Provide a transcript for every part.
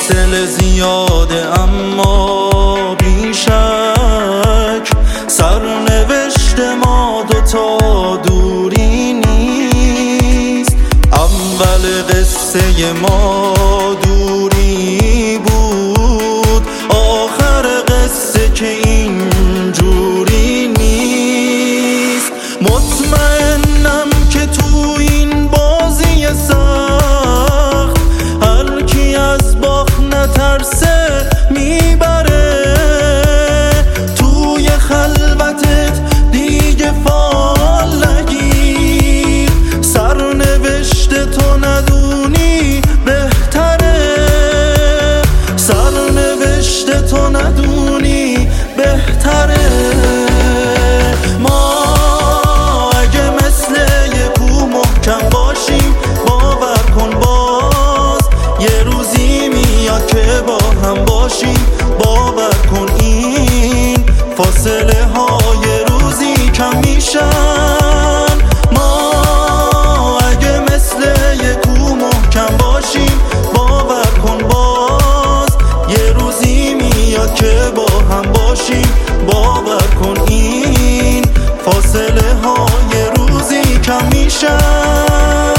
فاصله زیاده اما بیشک سرنوشت ما دوتا دوری نیست. اول قصه ما دوری بود، آخر قصه که اینجوری نیست. مطمئنم که تو این بازی سخت هر کی از باخت نترسه میبره. توی خلوتت دیگه فال نگیر، سرنوشت تو ندونی بهتره، سرنوشت تو ندونی بهتره. ما اگه مثل یه کوه محکم باشیم باور کن باز یه روزی میاد که با هم باشیم. باور کن این فاصله های روزی کم میشن. ما اگه مثل یه کوه محکم باشیم باور کن باز یه روزی میاد که با هم باشیم. باور کن این فاصله های روزی کم میشن.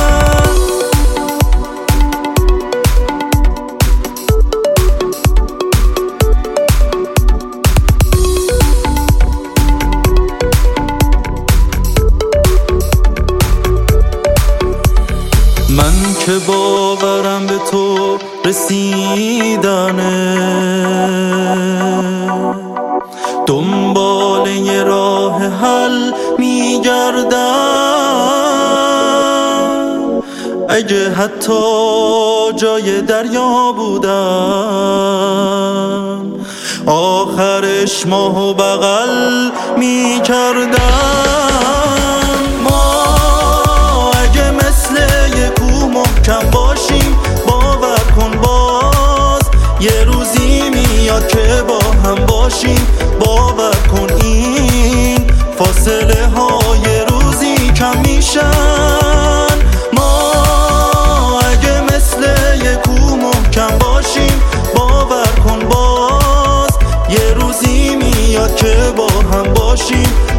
من که باورم به تو رسیدنه، دنبال یه راه حل میگردم. اگه حتی جای دریا بودم آخرش ماهو بغل میکردم. محکم باشیم باور کن باز یه روزی میاد که با هم باشیم. باور کن این فاصله های روزی کم میشن. ما اگه مثل یه کوه محکم باشیم باور کن باز یه روزی میاد که با هم باشیم.